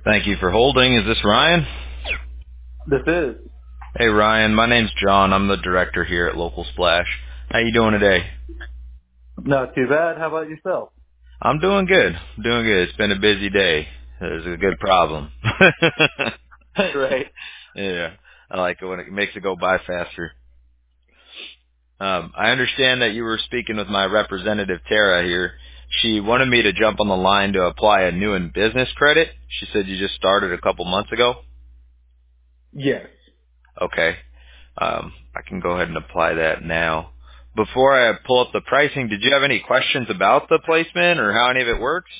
Thank you for holding. Is this Ryan? This is. Hey Ryan, my name's John. I'm the director here at Local Splash. How you doing today? Not too bad. How about yourself? I'm doing good. Doing good. It's been a busy day. It's a good problem. Right. Yeah, I like it when it makes it go by faster. I understand that you were speaking with my representative Tara here. She wanted me to jump on the line to apply a new in business credit. She said you just started a couple months ago. Yes. Okay. I can go ahead and apply that now. Before I pull up the pricing, did you have any questions about the placement or how any of it works?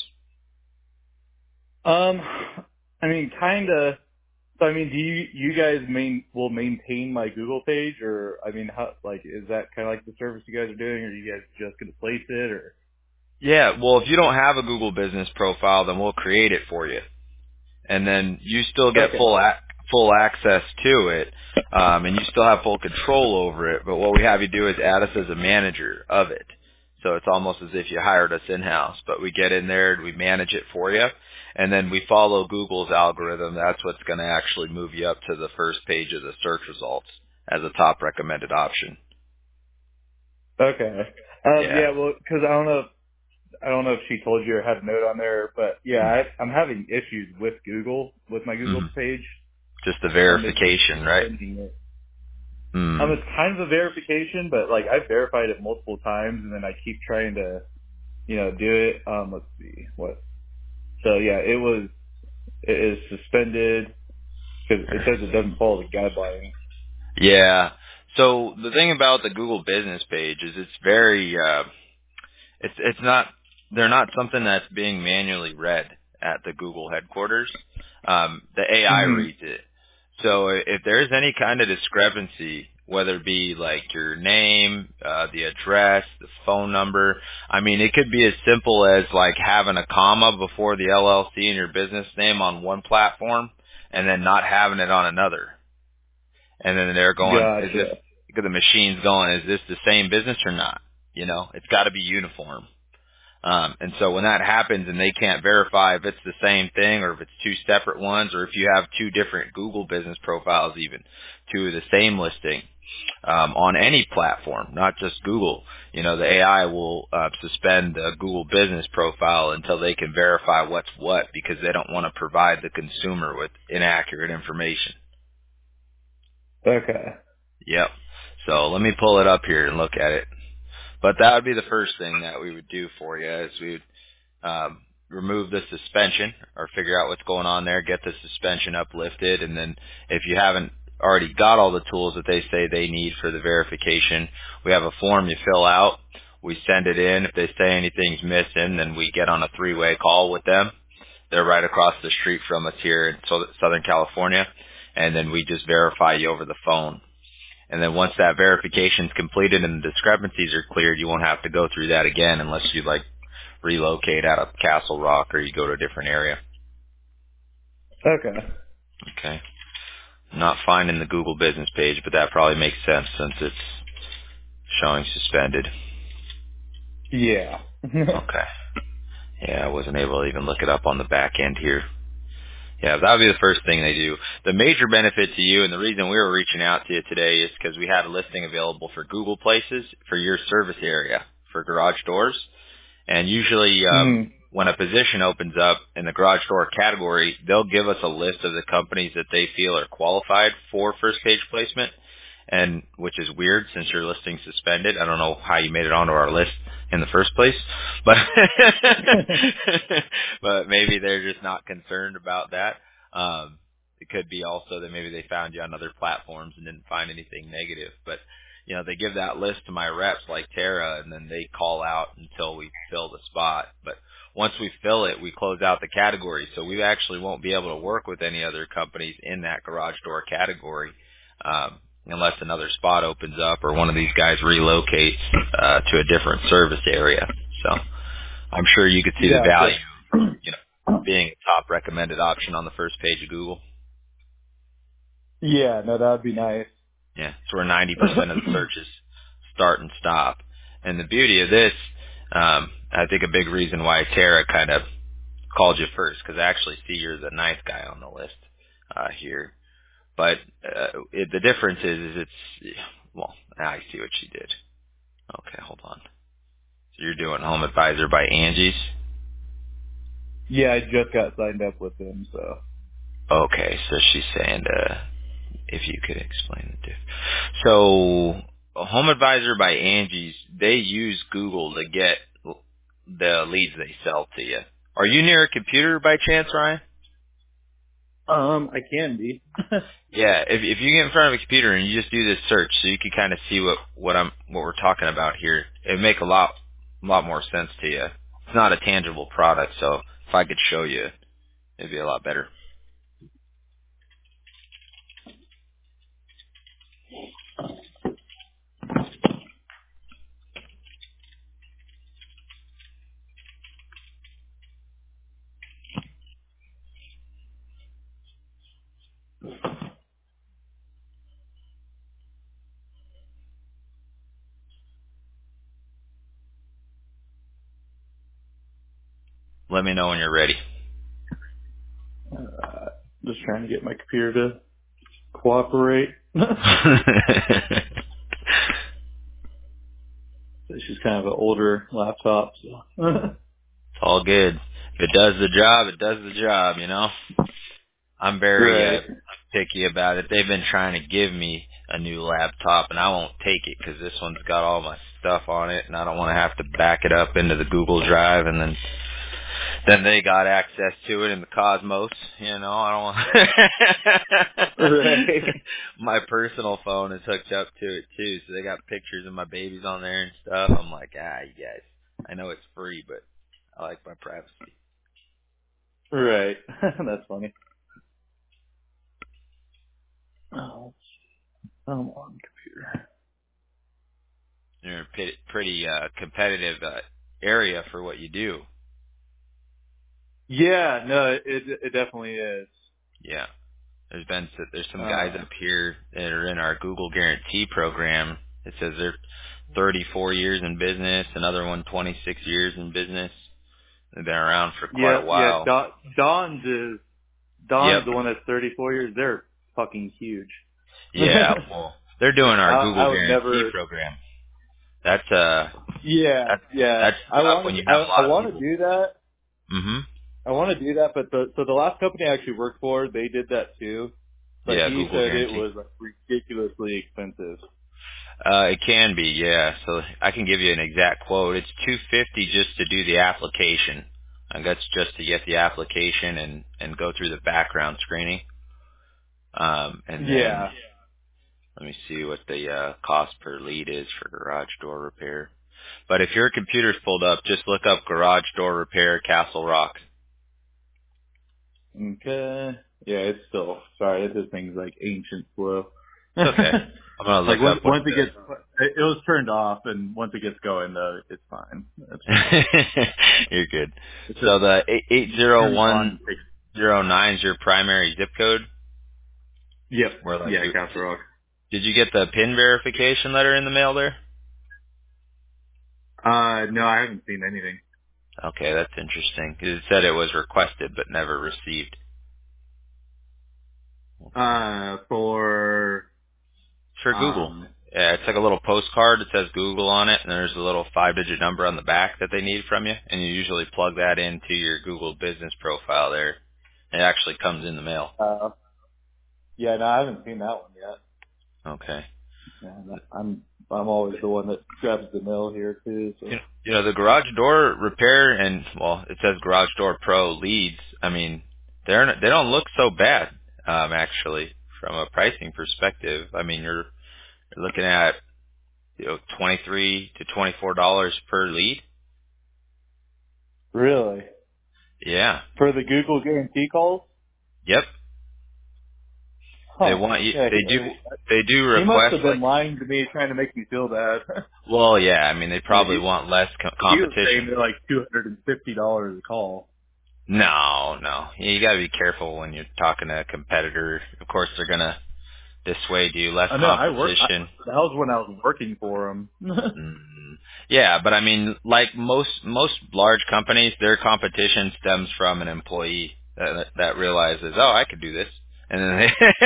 Um, I mean, kind of. So, I mean, do you guys will maintain my Google page, or I mean, how is that kind of like the service you guys are doing, or are you guys just gonna place it, or? Yeah, well, if you don't have a Google business profile, then we'll create it for you. And then you still get Okay. full access to it, and you still have full control over it. But what we have you do is add us as a manager of it. So it's almost as if you hired us in-house, but we get in there and we manage it for you, and then we follow Google's algorithm. That's what's going to actually move you up to the first page of the search results as a top recommended option. Okay. Yeah. Yeah. Well, because I don't know if she told you or had a note on there, but yeah, I'm having issues with Google with my Google Mm-hmm. page. Just the It's just verification, right? suspending it. Mm. It's kind of a verification, but like I've verified it multiple times, and then I keep trying to, do it. Let's see what. So yeah, it is suspended because it says it doesn't follow the guidelines. Yeah. So the thing about the Google business page is it's very it's not they're not something that's being manually read at the Google headquarters. The AI hmm reads it. So if there's any kind of discrepancy, whether it be like your name, the address, the phone number, I mean, it could be as simple as like having a comma before the LLC in your business name on one platform and then not having it on another. And then they're going, is this, Gotcha. because the machine's going, is this the same business or not? You know, it's got to be uniform. And so when that happens and they can't verify if it's the same thing or if it's two separate ones or if you have two different Google business profiles even, two of the same listing, on any platform, not just Google, the AI will suspend the Google business profile until they can verify what's what because they don't want to provide the consumer with inaccurate information. Okay. Yep. So let me pull it up here and look at it. But that would be the first thing that we would do for you is we would remove the suspension or figure out what's going on there, get the suspension uplifted, and then if you haven't already got all the tools that they say they need for the verification, we have a form you fill out. We send it in. If they say anything's missing, then we get on a three-way call with them. They're right across the street from us here in Southern California, and then we just verify you over the phone. And then once that verification is completed and the discrepancies are cleared, you won't have to go through that again unless you relocate out of Castle Rock or you go to a different area. Okay. Okay. I'm not finding the Google business page, but that probably makes sense since it's showing suspended. Yeah. Okay. Yeah, I wasn't able to even look it up on the back end here. Yeah, that would be the first thing they do. The major benefit to you, and the reason we were reaching out to you today is because we had a listing available for Google Places for your service area for garage doors. And usually hmm when a position opens up in the garage door category, they'll give us a list of the companies that they feel are qualified for first page placement, and which is weird since your listing's suspended. I don't know how you made it onto our list in the first place, but but maybe they're just not concerned about that. It could be also that maybe they found you on other platforms and didn't find anything negative, but they give that list to my reps like Tara, and then they call out until we fill the spot. But once we fill it, we close out the category, so we actually won't be able to work with any other companies in that garage door category unless another spot opens up or one of these guys relocates to a different service area. So I'm sure you could see the value, Gotcha. being a top recommended option on the first page of Google. Yeah. No, that would be nice. Yeah, it's where 90% of the searches start and stop. And the beauty of this, I think a big reason why Tara kind of called you first because I actually see you're the ninth guy on the list here. But the difference is it's well, now I see what she did. Okay, hold on. So you're doing Home Advisor by Angie's. Yeah, I just got signed up with them, so. Okay, so she's saying if you could explain the diff. So Home Advisor by Angie's, they use Google to get the leads they sell to you. Are you near a computer by chance, Ryan? I can be. Yeah, if you get in front of a computer and you just do this search, so you can kind of see what we're talking about here, it'd make a lot more sense to you. It's not a tangible product, so if I could show you, it'd be a lot better. Let me know when you're ready. Just trying to get my computer to cooperate. She's kind of an older laptop, so. It's all good. If it does the job, it does the job, you know? I'm very Right. picky about it. They've been trying to give me a new laptop, and I won't take it because this one's got all my stuff on it, and I don't want to have to back it up into the Google Drive, and then they got access to it in the Cosmos. You know, I don't want Right. my personal phone is hooked up to it too, so they got pictures of my babies on there and stuff. I'm like, you guys, I know it's free, but I like my privacy. Right. That's funny. Oh, come on, computer. You're in a pretty competitive area for what you do. Yeah, no, it definitely is. Yeah. There's some guys up here that are in our Google Guarantee program. It says they're 34 years in business, another one 26 years in business. They've been around for quite a Yeah. while. Don's Yep. the one that's 34 years. They're fucking huge. Yeah. Well, they're doing our Google I would Guarantee never. program. That's Yeah, that's I when you have a I lot of want to people. do that. Mhm. I want to do that, but the last company I actually worked for, they did that too. But Yeah, he Google said it Guarantee. was like ridiculously expensive. It can be, yeah. So I can give you an exact quote. It's $250 just to do the application. And that's just to get the application and go through the background screening. And then Yeah. let me see what the cost per lead is for garage door repair. But if your computer's pulled up, just look up garage door repair Castle Rock. Okay. Yeah, it's still sorry. This thing's like ancient slow. It's okay. I'm gonna Like look up what once it gets, it was turned off, and once it gets going, though, it's fine. That's fine. you're good. It's So just the turns on. 80109 is your primary zip code. Yep. Where like Yeah, Castle Rock. did you get the PIN verification letter in the mail there? No, I haven't seen anything. Okay, that's interesting. 'Cause it said it was requested but never received. Okay. For For Google. Yeah, it's like a little postcard. It says Google on it, and there's a little 5-digit number on the back that they need from you, and you usually plug that into your Google business profile there. It actually comes in the mail. yeah, no, I haven't seen that one yet. Okay. Yeah, I'm always the one that grabs the mail here too. So You know, the garage door repair and, well, it says Garage Door Pro leads. I mean, they don't look so bad, actually, from a pricing perspective. I mean, you're looking at, $23 to $24 per lead. really, Yeah. for the Google guarantee calls, Yep. They huh? want you, Yeah, they do he must request have like, been lying to me, trying to make me feel bad. well, yeah, I mean, they Yeah, probably want less he was saying competition. they're like $250 a call. No. You gotta be careful when you're talking to a competitor. Of course, they're gonna dissuade you, less I know. competition. That was when I was working for him. Mm. Yeah, but I mean, like most large companies, their competition stems from an employee that realizes, oh, I could do this, and then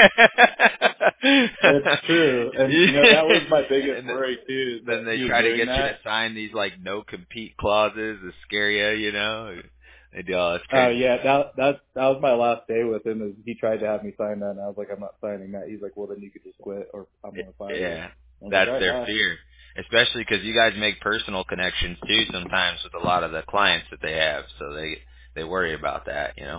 It's true, and that was my biggest and worry too, is then that they he was try to doing get you to that. sign these like no compete clauses to scare you. They do all this Oh crazy yeah, stuff. that was my last day with him. Is he tried to have me sign that, and I was like, I'm not signing that. He's like, well, then you could just quit, or I'm gonna fire you. Yeah, I was like, that's all right, their bye. fear, especially because you guys make personal connections too sometimes with a lot of the clients that they have, so they worry about that.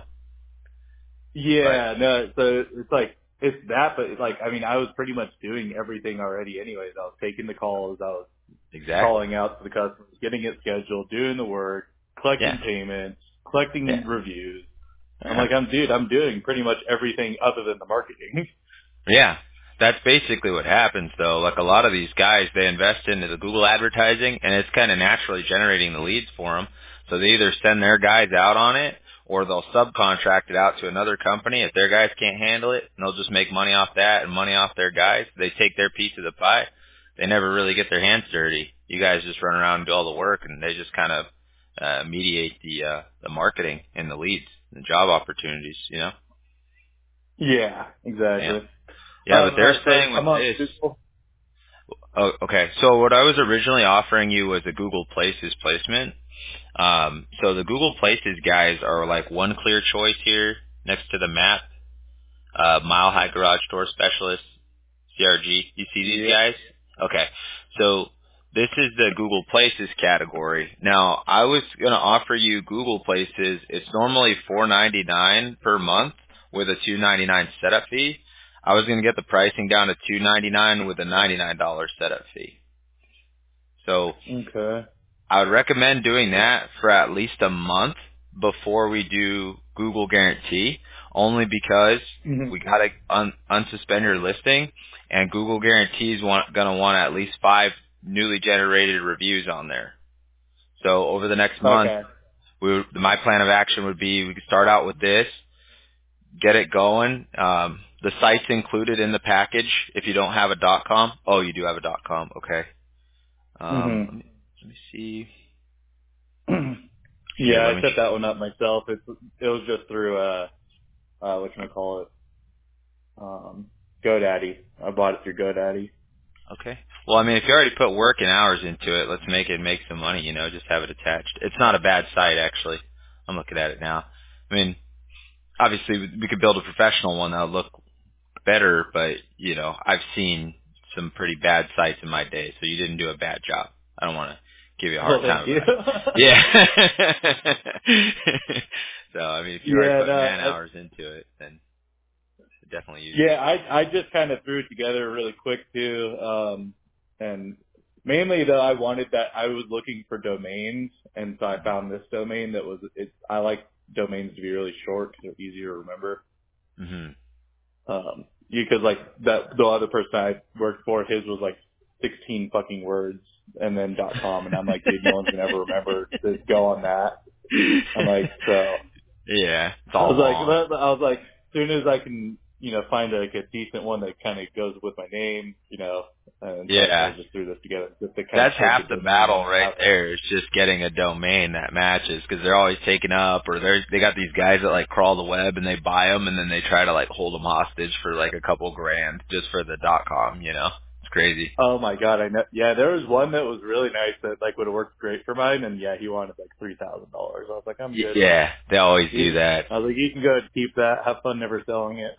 But Yeah, no, so it's like it's that, but it's like I mean, I was pretty much doing everything already. Anyways, I was taking the calls, I was exactly, calling out to the customers, getting it scheduled, doing the work, yeah, collecting payments, collecting yeah, reviews. I'm yeah. like, I'm doing pretty much everything other than the marketing. Yeah, that's basically what happens though. Like a lot of these guys, they invest into the Google advertising, and it's kind of naturally generating the leads for them. So they either send their guys out on it, or they'll subcontract it out to another company. If their guys can't handle it, and they'll just make money off that and money off their guys. They take their piece of the pie. They never really get their hands dirty. You guys just run around and do all the work, and they just kind of mediate the marketing and the leads, the job opportunities. Yeah, Yeah. exactly. Yeah, but All they're right, so saying with I'm on this. Google. Oh, okay. So what I was originally offering you was a Google Places placement. So the Google Places guys are like one clear choice here next to the map. Mile High Garage Door Specialist, CRG. You see these Yep. guys? Okay. So this is the Google Places category. Now I was gonna offer you Google Places. It's normally $4.99 per month with a $2.99 setup fee. I was gonna get the pricing down to $2.99 with a $99 setup fee. So Okay. I would recommend doing that for at least a month before we do Google Guarantee, only because hmm we got to unsuspend your listing, and Google Guarantee is going to want at least 5 newly generated reviews on there. So over the next month, Okay. my plan of action would be we could start out with this, get it going. The site's included in the package if you don't have a .com. Oh, you do have a .com. Okay. hmm Let me see. Here, Yeah, let I me. set that one up myself. It was just through what can I call it? GoDaddy. I bought it through GoDaddy. Okay. Well, I mean, if you already put work and hours into it, let's make it make some money. Just have it attached. It's not a bad site, actually. I'm looking at it now. I mean, obviously, we could build a professional one that'll look better, but I've seen some pretty bad sites in my day, so you didn't do a bad job. I don't want to give you a hard Well, thank time you. about it. Yeah. So, I mean, if you already Yeah, put no, man hours into it, then definitely use yeah, it. I just kind of threw it together really quick too, and mainly though I wanted that I was looking for domains, and so I found this domain that was I like domains to be really short because they're easier to remember. Hmm. Because like the other person I worked for, his was like 16 fucking words and then .com, and I'm like, dude, no one's gonna ever remember to go on that. I'm like, so Yeah, it's I all was like, long. as soon as I can, find like a decent one that kind of goes with my name, and so I Yeah. just threw this together just to kind of That's take a half the domain battle and right have it. there. It's just getting a domain that matches because they're always taken up, or they got these guys that like crawl the web and they buy them and then they try to like hold them hostage for like a couple grand just for the .com. It's crazy. Oh my god, I know. Yeah, there was one that was really nice that like would have worked great for mine, and yeah, he wanted like $3,000. I was like, I'm good. Yeah, they always do You, that. I was like, you can go and keep that. Have fun never selling it.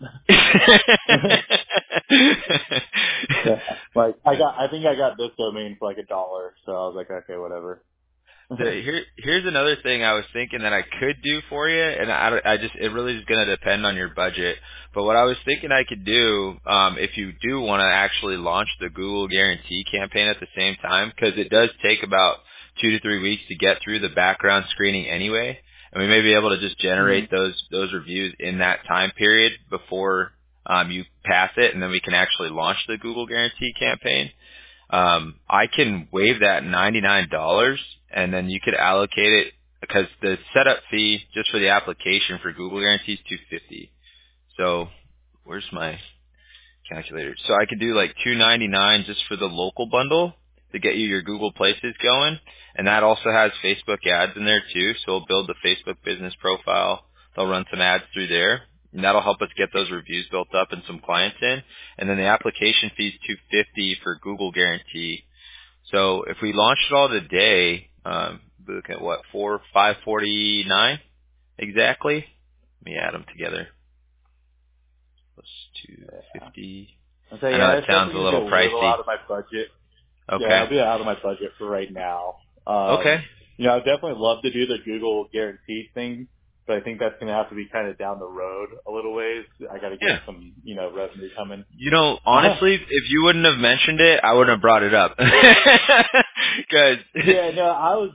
Yeah. Like I think I got this domain for like $1, so I was like, okay, whatever. So here's another thing I was thinking that I could do for you, and I just it really is going to depend on your budget. But what I was thinking I could do, if you do want to actually launch the Google Guarantee campaign at the same time, because it does take about 2 to 3 weeks to get through the background screening anyway, and we may be able to just Mhm. generate those reviews in that time period before you pass it, and then we can actually launch the Google Guarantee campaign. I can waive that $99, and then you could allocate it because the setup fee just for the application for Google Guarantee is $250. So where's my calculator? So I could do like $299 just for the local bundle. to get you your Google Places going, and that also has Facebook ads in there too. So we'll build the Facebook business profile. They'll run some ads through there, and that'll help us get those reviews built up and some clients in. And then the application fee is $250 for Google Guarantee. So if we launched it all today, look at what, 549 exactly. Let me add them together. Plus Yeah. 250. I'll say, I know yeah, it it's sounds definitely a going to be little a little pricey. out of my budget. Yeah, Okay. I'll be out of my budget for right now. Okay. I'd definitely love to do the Google guarantee thing, but I think that's going to have to be kind of down the road a little ways. I got to get Yeah. some, revenue coming. Honestly, if you wouldn't have mentioned it, I wouldn't have brought it up. Because Yeah, no,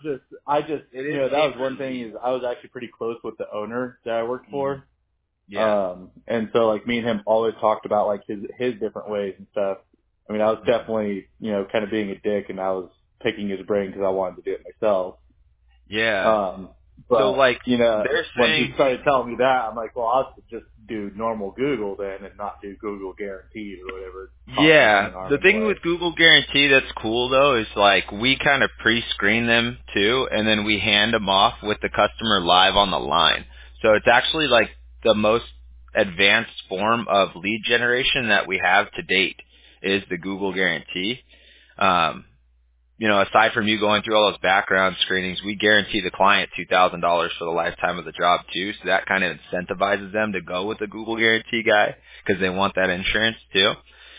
it is that pay was per one thing lead. is I was actually pretty close with the owner that I worked for. Yeah. And so like me and him always talked about like his different ways and stuff. I mean, I was definitely, kind of being a dick and I was picking his brain because I wanted to do it myself. Yeah. So But, like they're when he saying started telling me that, I'm like, well, I'll just do normal Google then and not do Google guaranteed or whatever. It costs me yeah. an arm The and a thing leg. with Google Guarantee that's cool though is like we kind of pre-screen them too, and then we hand them off with the customer live on the line. So it's actually like the most advanced form of lead generation that we have to date is the Google Guarantee. Um, aside from you going through all those background screenings, we guarantee the client $2,000 for the lifetime of the job too. So that kind of incentivizes them to go with the Google Guarantee guy because they want that insurance too.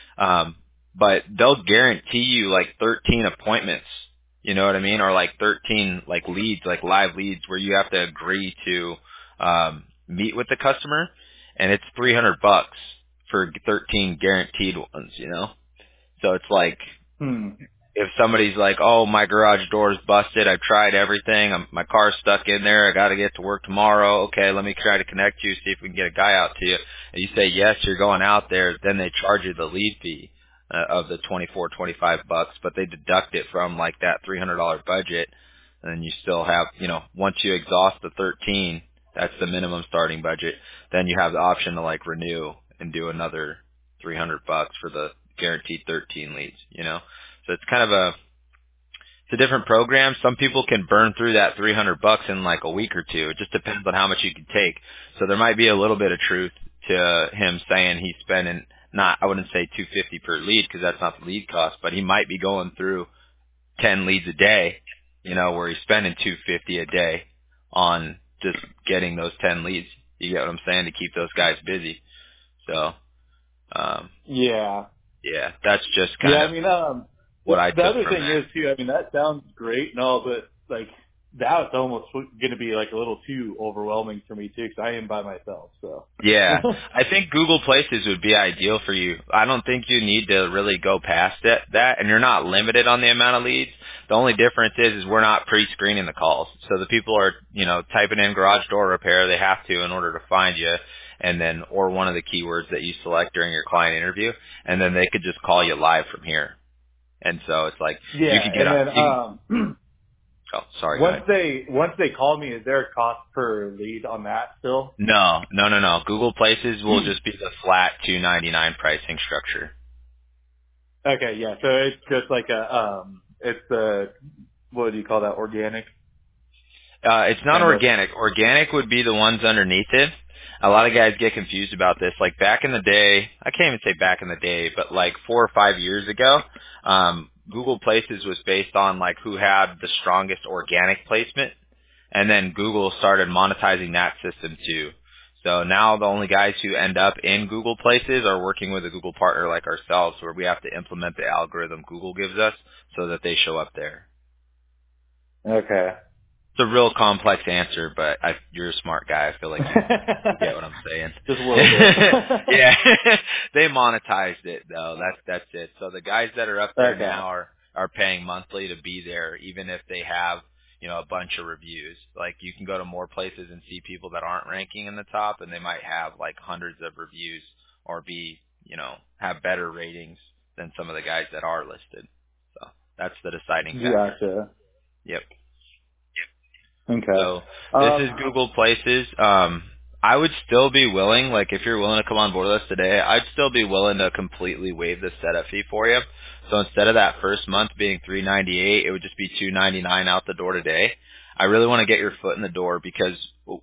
But they'll guarantee you like 13 appointments. You know what I mean? Or like 13 like leads, like live leads where you have to agree to meet with the customer, and it's $300 for 13 guaranteed ones. So it's like Hmm. if somebody's like, "Oh, my garage door's busted. I've tried everything. My car's stuck in there. I got to get to work tomorrow. Okay, let me try to connect you, see if we can get a guy out to you." And you say yes, you're going out there. Then they charge you the lead fee of the $25, but they deduct it from like that $300 budget, and then you still have, once you exhaust the 13, that's the minimum starting budget. Then you have the option to like renew and do another $300 for the guaranteed 13 leads. So it's kind of it's a different program. Some people can burn through that $300 in like a week or two. It just depends on how much you can take. So there might be a little bit of truth to him saying he's spending I wouldn't say 250 per lead because that's not the lead cost, but he might be going through 10 leads a day, where he's spending 250 a day on just getting those 10 leads. You get what I'm saying? To keep those guys busy. So, Yeah. yeah, that's just Yeah, kind I of mean, what I the took other from thing that. is too, I mean, that sounds great and all, but like, that's almost going to be like a little too overwhelming for me too, because I am by myself, so. Yeah, I think Google Places would be ideal for you. I don't think you need to really go past that, and you're not limited on the amount of leads. The only difference is we're not pre-screening the calls. So the people are, typing in garage door repair, they have to in order to find you, and then, or one of the keywords that you select during your client interview, and then they could just call you live from here. And so it's like, you Yeah, could get and on, then, oh, sorry, go once ahead. they call me, is there a cost per lead on that still? No. Google Places will just be the flat $299 pricing structure. Okay, yeah, so it's just like it's what do you call that, organic? It's not Kind of. organic. Organic would be the ones underneath it. A lot of guys get confused about this. Like back in the day, I can't even say back in the day, but like 4 or 5 years ago, Google Places was based on like who had the strongest organic placement, and then Google started monetizing that system too. So now the only guys who end up in Google Places are working with a Google partner like ourselves, where we have to implement the algorithm Google gives us so that they show up there. Okay. It's a real complex answer, but you're a smart guy. I feel like you get what I'm saying. Just a little bit. Yeah, they monetized it though. That's it. So the guys that are up there Okay. now are paying monthly to be there, even if they have a bunch of reviews. Like you can go to more places and see people that aren't ranking in the top, and they might have like hundreds of reviews or be have better ratings than some of the guys that are listed. So that's the deciding factor. Gotcha. Yep. Okay. So this is Google Places. I would still be willing, like if you're willing to come on board with us today, I'd still be willing to completely waive the setup fee for you. So instead of that first month being $398, it would just be $299 out the door today. I really want to get your foot in the door because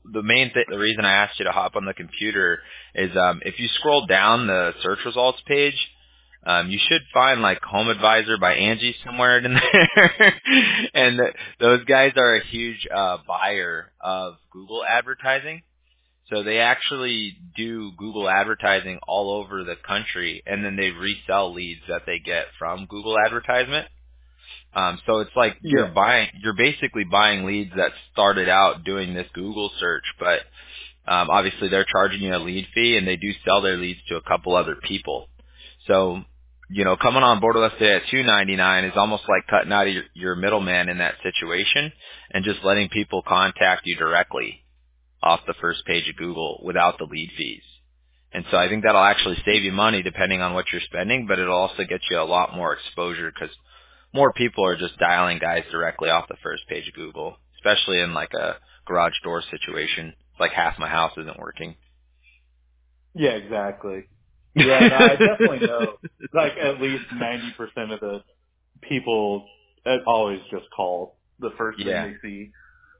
the reason I asked you to hop on the computer is if you scroll down the search results page, you should find like Home Advisor by Angie somewhere in there. And those guys are a huge buyer of Google advertising. So they actually do Google advertising all over the country, and then they resell leads that they get from Google advertisement. So it's like Yeah. you're basically buying leads that started out doing this Google search, but obviously they're charging you a lead fee, and they do sell their leads to a couple other people. So, coming on board with us today at $299 is almost like cutting out of your middleman in that situation and just letting people contact you directly off the first page of Google without the lead fees. And so I think that'll actually save you money depending on what you're spending, but it'll also get you a lot more exposure because more people are just dialing guys directly off the first page of Google, especially in like a garage door situation. It's like half my house isn't working. Yeah, exactly. Yeah, no, I definitely know. Like at least 90% of the people always just call the first thing Yeah. they see.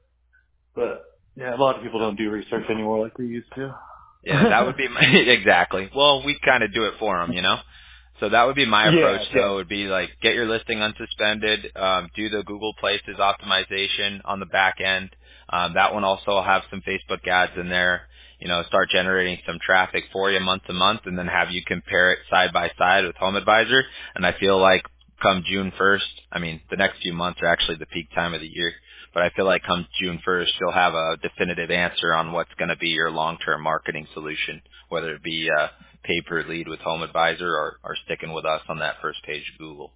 But yeah, a lot of people don't do research anymore like we used to. Yeah, that would be exactly. Well, we kind of do it for them, So that would be my approach. Yeah. So it would be like get your listing unsuspended, do the Google Places optimization on the back end. That one also will have some Facebook ads in there. Start generating some traffic for you month to month, and then have you compare it side by side with Home Advisor. And I feel like come June 1st, I mean the next few months are actually the peak time of the year. But I feel like come June 1st, you'll have a definitive answer on what's going to be your long-term marketing solution, whether it be pay per lead with Home Advisor or sticking with us on that first page of Google.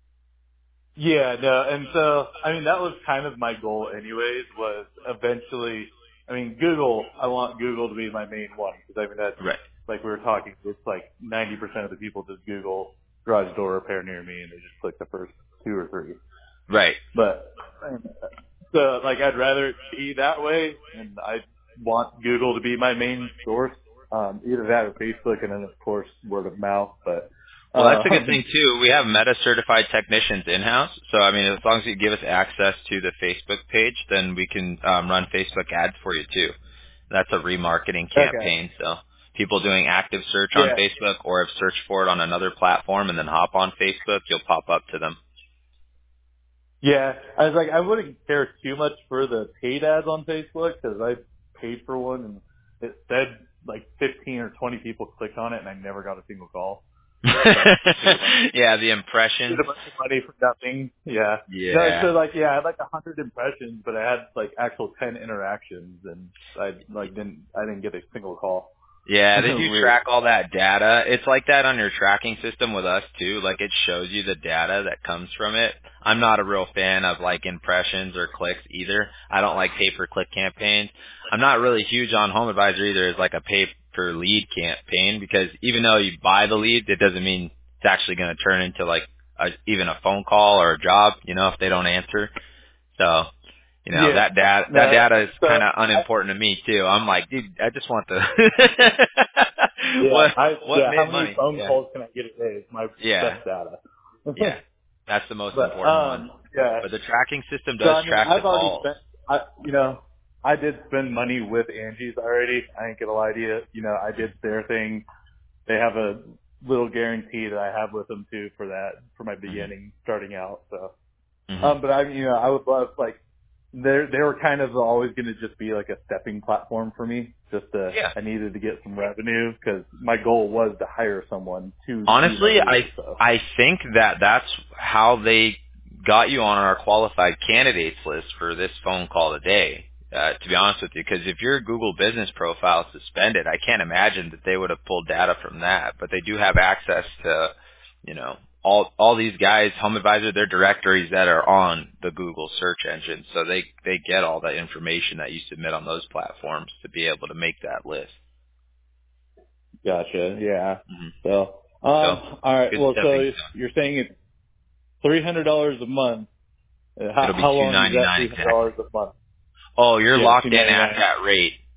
Yeah, no, and so, I mean, that was kind of my goal anyways, was eventually, I mean, I want Google to be my main one, because I mean, that's, Right. like we were talking, it's like 90% of the people just Google garage door repair near me, and they just click the first 2 or 3. Right. But, so, like, I'd rather it be that way, and I want Google to be my main source, either that or Facebook, and then, of course, word of mouth, but, Well, that's a good thing too. We have Meta certified technicians in-house. So, I mean, as long as you give us access to the Facebook page, then we can run Facebook ads for you too. That's a remarketing okay. campaign. So people doing active search on Yeah. Facebook or have searched for it on another platform and then hop on Facebook, you'll pop up to them. Yeah, I was like, I wouldn't care too much for the paid ads on Facebook because I paid for one and it said like 15 or 20 people clicked on it and I never got a single call. Yeah, the Paid impressions. a bunch of money for nothing. Yeah. No, so Yeah. like, yeah, I had like 100 impressions, but I had like actual 10 interactions and I didn't get a single call. Yeah, It they was do weird. track all that data. It's like that on your tracking system with us too. Like it shows you the data that comes from it. I'm not a real fan of like impressions or clicks either. I don't like pay per click campaigns. I'm not really huge on Home Advisor either as like a pay per lead campaign because even though you buy the lead, it doesn't mean it's actually going to turn into like even a phone call or a job, if they don't answer. So Yeah. that No, data is so kind of unimportant to me too. I'm like, dude, I just want the what how made many money. phone Yeah, calls can I get a day? It's my yeah, best data. yeah. That's the most But important one. yeah. But the tracking system So does I mean, track the I've already calls. spent. I did spend money with Angie's already. I ain't gonna lie to you. I did their thing. They have a little guarantee that I have with them too for my hmm beginning starting out. So, hmm but I would love like they were kind of always going to just be like a stepping platform for me. Yeah. I needed to get some revenue because my goal was to hire someone to do my Honestly, deal. So I think that's how they got you on our qualified candidates list for this phone call today. To be honest with you, because if your Google Business profile is suspended, I can't imagine that they would have pulled data from that. But they do have access to, all these guys, Home Advisor, their directories that are on the Google search engine, so they get all that information that you submit on those platforms to be able to make that list. gotcha. Yeah. hmm So So all right. good Well, stepping so stone. you're saying it's $300 a month. It'll be How long is that $299 exactly. $300 a month? Oh, you're Yeah, locked in at $299. that rate.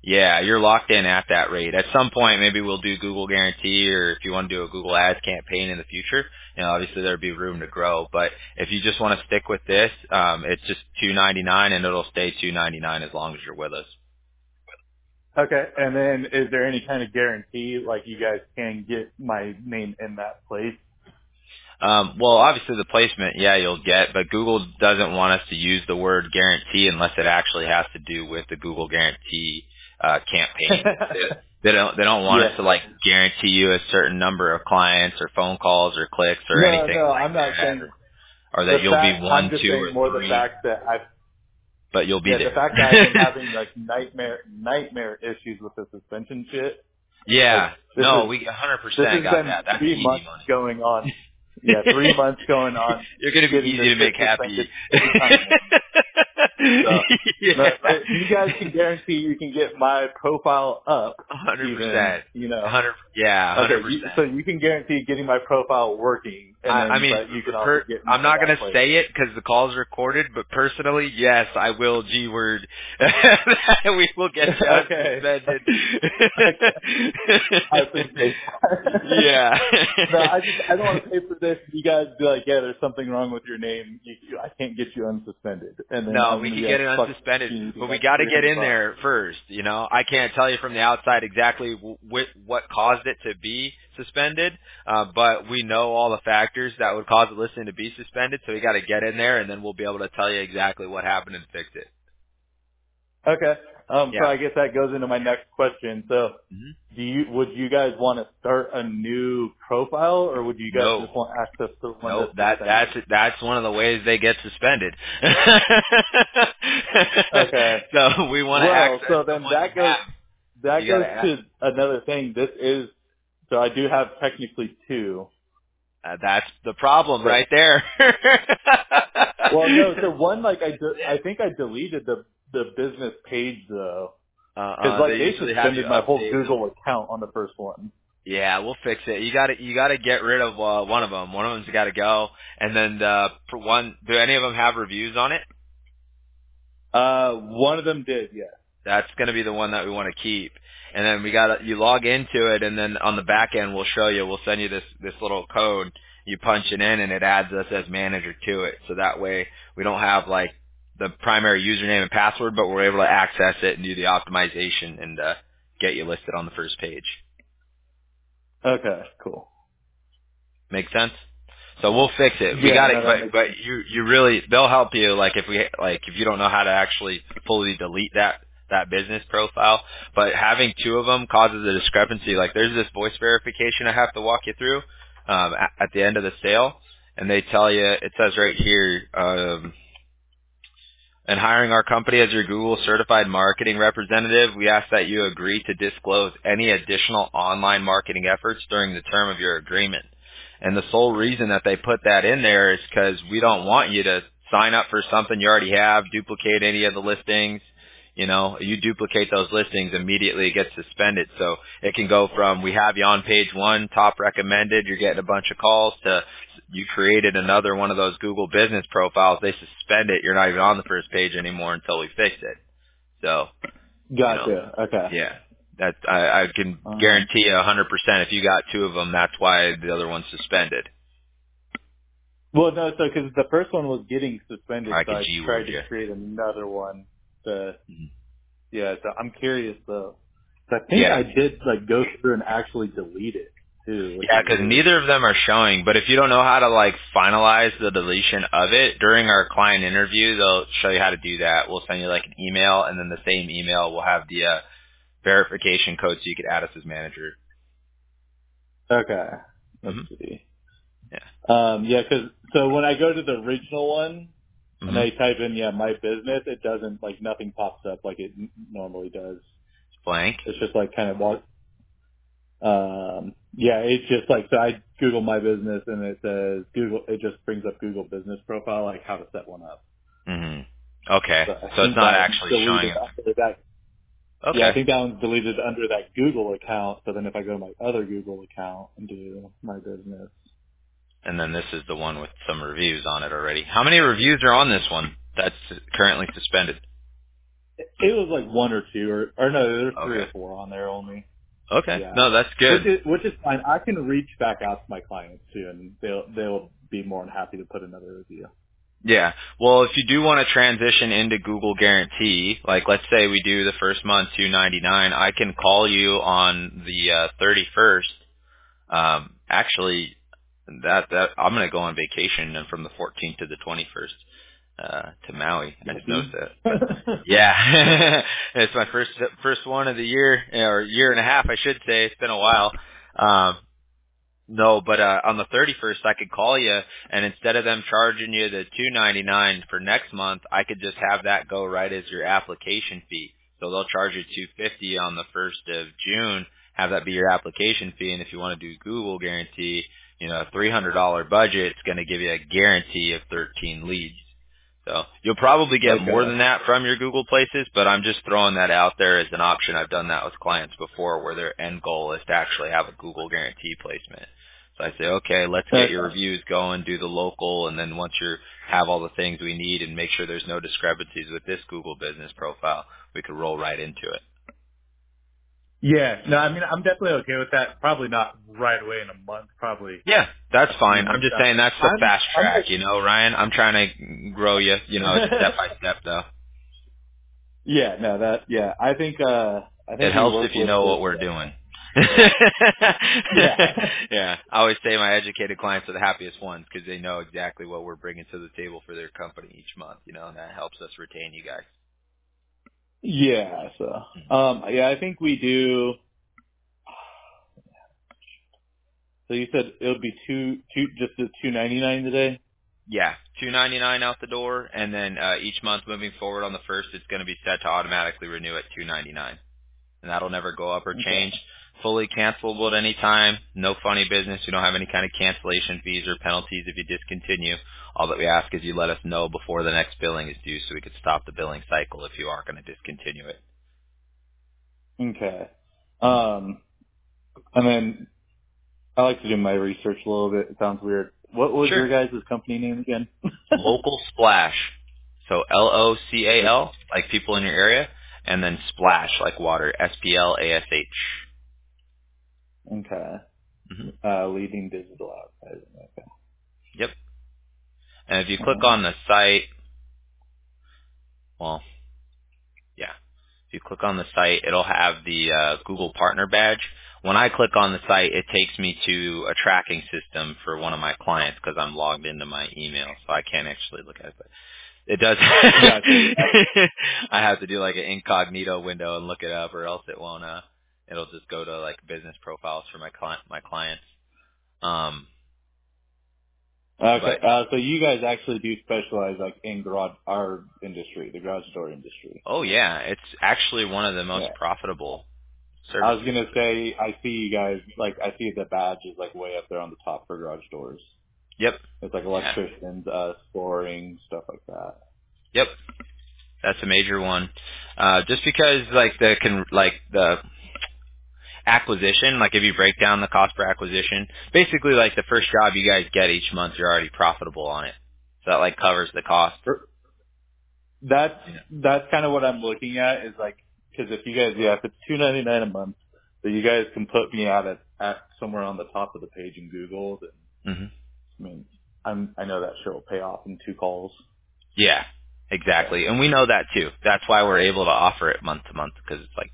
Yeah, you're locked in at that rate. At some point, maybe we'll do Google Guarantee, or if you want to do a Google Ads campaign in the future, obviously there'd be room to grow. But if you just want to stick with this, it's just $299, and it'll stay $299 as long as you're with us. Okay. And then is there any kind of guarantee, like you guys can get my name in that place? Well, obviously the placement, yeah, you'll get, but Google doesn't want us to use the word guarantee unless it actually has to do with the Google Guarantee campaign. They don't want us Yeah. to like guarantee you a certain number of clients or phone calls or clicks or No, anything no, like I'm not that, saying or the that you'll be fact. I'm one, just two, saying or more the three, fact that but you'll be yeah, the there. fact that I've been having like nightmare issues with the suspension shit. Like Yeah, this no, is we 100% this has got been that. That's 3 months easy money. going on. Yeah, 3 months going on, You're gonna be getting easy this to shit make happy. suspended 3 times. So, no, Yeah, if you guys can guarantee you can get my profile up, 100%. even, you know. 100%. Okay, so you can guarantee getting my profile working, and I then, mean, but you can also get me I'm in not that gonna place. say it because the call's recorded, but personally, yes, I will G-word. We will get you Okay. unsuspended. Okay. I appreciate that. Yeah. No, I don't want to pay for this. You guys be like, yeah, there's something wrong with your name. I can't get you unsuspended, and then No, I'm we gonna can be get like, it fuck, unsuspended, you need but we like got to get in $300. there first. I can't tell you from the outside exactly what caused it to be suspended, but we know all the factors that would cause the listing to be suspended. So we got to get in there, and then we'll be able to tell you exactly what happened and fix it. Okay. So Yeah. I guess that goes into my next question. So, hmm would you guys want to start a new profile, or would you guys No. just want access to the one Nope, that's suspended? that's one of the ways they get suspended. Okay. So we want to Well, access so the then one you have. that You got goes to to another thing. This is so I do have technically two. That's the problem So right there. well, no. So one, like I think I deleted the business page though, because They like they usually have you suspended my whole update them. Google account on the first one. Yeah, we'll fix it. You got to get rid of one of them. One of them's got to go. And then for one, do any of them have reviews on it? One of them did, yes. That's going to be the one that we want to keep. And then you log into it, and then on the back end we'll show you. We'll send you this little code. You punch it in, and it adds us as manager to it. So that way we don't have like the primary username and password, but we're able to access it and do the optimization and get you listed on the first page. Okay, cool. Make sense? So we'll fix it. We Yeah, got it, no, that but makes but sense. you really they'll help you like if you don't know how to actually fully delete that business profile. But having two of them causes a discrepancy. Like there's this voice verification I have to walk you through at the end of the sale, and they tell you it says right here. And hiring our company as your Google certified marketing representative, we ask that you agree to disclose any additional online marketing efforts during the term of your agreement. And the sole reason that they put that in there is because we don't want you to sign up for something you already have, duplicate any of the listings. You duplicate those listings, immediately it gets suspended. So it can go from we have you on page one, top recommended, you're getting a bunch of calls, to you created another one of those Google business profiles, they suspend it, you're not even on the first page anymore until we fix it. So, you know, Gotcha. Okay. yeah, that I can guarantee you 100% if you got two of them, that's why the other one's suspended. Well, no, so because the first one was getting suspended, I so could I tried G-word to you. create another one. To Mhm. yeah, so I'm curious though. So I think Yeah. I did like go through and actually delete it too, which Yeah, is because weird. neither of them are showing. But if you don't know how to like finalize the deletion of it during our client interview, they'll show you how to do that. We'll send you like an email, and then the same email will have the verification code so you could add us as manager. Okay. Let's hmm see. Yeah. Yeah, because so when I go to the original one and hmm I type in my business, it doesn't like nothing pops up like it normally does. Blank. It's just like kind of yeah, it's just like so I Google my business and it says Google. It just brings up Google Business Profile, like how to set one up. hmm Okay. So I So it's think not that one's actually showing deleted up. under that. Yeah, I Okay. think that one's deleted under that Google account. So then if I go to my other Google account and do my business, And then this is the one with some reviews on it already. How many reviews are on this one that's currently suspended? It was like one or two, or no, there's three Okay. or four on there only. Okay. Yeah, No, that's which good. is fine. I can reach back out to my clients too, and they'll be more than happy to put another review. Yeah. Well, if you do want to transition into Google Guarantee, like let's say we do the first month $299, I can call you on the 31st. Actually, that I'm gonna go on vacation and from the 14th to the 21st to Maui. I just noticed Lucky. that, but yeah, it's my first one of the year or year and a half, I should say. It's been a while. Um, no, but on the 31st, I could call you, and instead of them charging you the $299 for next month, I could just have that go right as your application fee. So they'll charge you $250 on the 1st of June. Have that be your application fee, and if you want to do Google Guarantee, a $300 budget, it's going to give you a guarantee of 13 leads. So you'll probably get more Okay. than that from your Google places, but I'm just throwing that out there as an option. I've done that with clients before where their end goal is to actually have a Google Guarantee placement. So I say, okay, let's get your Okay. reviews going, do the local, and then once you have all the things we need and make sure there's no discrepancies with this Google business profile, we could roll right into it. Yeah. No, I mean, I'm definitely okay with that. Probably not right away in a month. Probably Yeah, that's a few fine. I'm months just down. saying that's the fast I'm track, Ryan. I'm trying to grow you, step by step though. yeah. No, I It think we helps work if you with know this. what we're doing. Yeah. Yeah, I always say my educated clients are the happiest ones because they know exactly what we're bringing to the table for their company each month, and that helps us retain you guys. Yeah. So, yeah, I think we do. So you said it would be just the $299 today. Yeah, $299 out the door, and then each month moving forward on the first, it's going to be set to automatically renew at $299. And that'll never go up or Okay. change. Fully cancelable at any time. No funny business. We don't have any kind of cancellation fees or penalties if you discontinue. All that we ask is you let us know before the next billing is due so we could stop the billing cycle if you are going to discontinue it. Okay. Mhm. And then I like to do my research a little bit. It sounds weird. What was Sure. your guys' company name again? Local Splash. So LOCAL, like people in your area, and then Splash, like water, SPLASH. Okay. Mm-hmm. Leading digital advertising. Okay. Yep. And if you click Uh, on the site, well, yeah. If you click on the site, it'll have the Google Partner Badge. When I click on the site, it takes me to a tracking system for one of my clients because I'm logged into my email, so I can't actually look at it. But it does. Gotcha. I have to do like an incognito window and look it up, or else it won't. It'll just go to like business profiles for my clients. Okay. But So you guys actually do specialize like in our industry, the garage door industry. oh yeah, it's actually one of the most Yeah. profitable I was services. gonna say I see you guys like I see the badge is like way up there on the top for garage doors. Yep. It's like Yeah. electricians, flooring, stuff like that. Yep. That's a major one. Just because the acquisition, like if you break down the cost per acquisition, basically like the first job you guys get each month, you're already profitable on it. So that like covers the cost. That's Yeah. that's kind of what I'm looking at is like because if you guys if it's $299 a month, that you guys can put me at somewhere on the top of the page in Google. Then hmm I mean I know that sure will pay off in 2 calls. Yeah, So exactly. And we know that too. That's why we're able to offer it month to month because it's like